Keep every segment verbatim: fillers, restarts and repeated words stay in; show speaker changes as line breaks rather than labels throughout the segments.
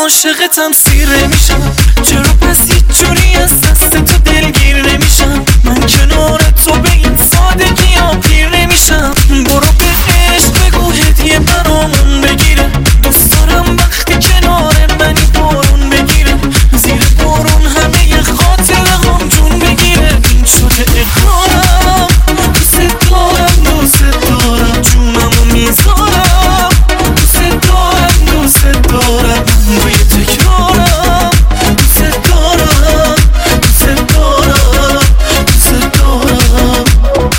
عاشقتم سیر نمیشم، چرا پس هیچ جوری از دست تو دلگیر نمیشم. من کنار تو به این سادگی ها پیر نمیشم. برو به عشق بگو هدیه برامون بگیره، دوست دارم وقتی کنار منی بارون بگیره، زیر بارون همه خاطره هم جون بگیره. این شده اقرارم، دوست دارم دوست دارم، جونمو میذارم، دوست دارم دوست دارم، من روی تکرارم، دوست دارم دوست دارم دوست دارم.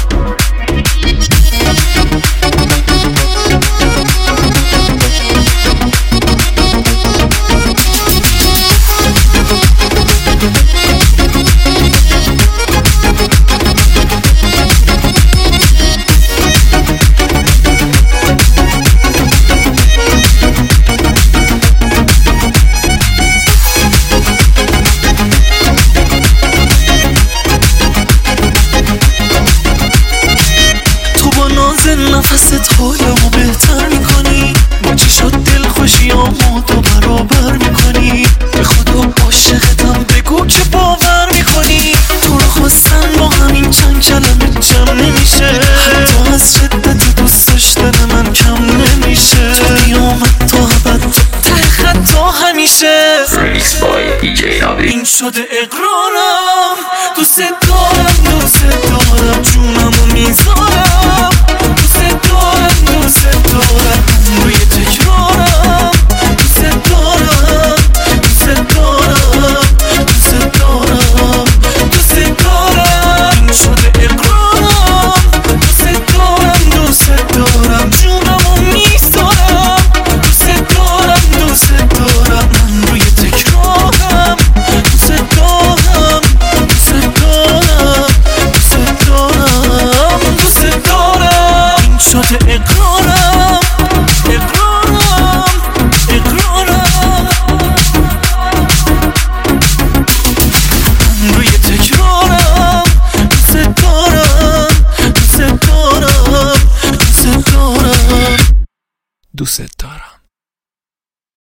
نفست حالمو بهتر میکنی، با چشات دل خوشیامو تو برابر میکنی. به خدا عاشقتم بگو که باور میکنی، تو رو خواستن با همین چند کلمه جمع نمیشه، حتی از شدت دوست داشتن من کم نمیشه. تو قیامت تا ابد تو ته خطا همیشه. این شده اقرارم، دوست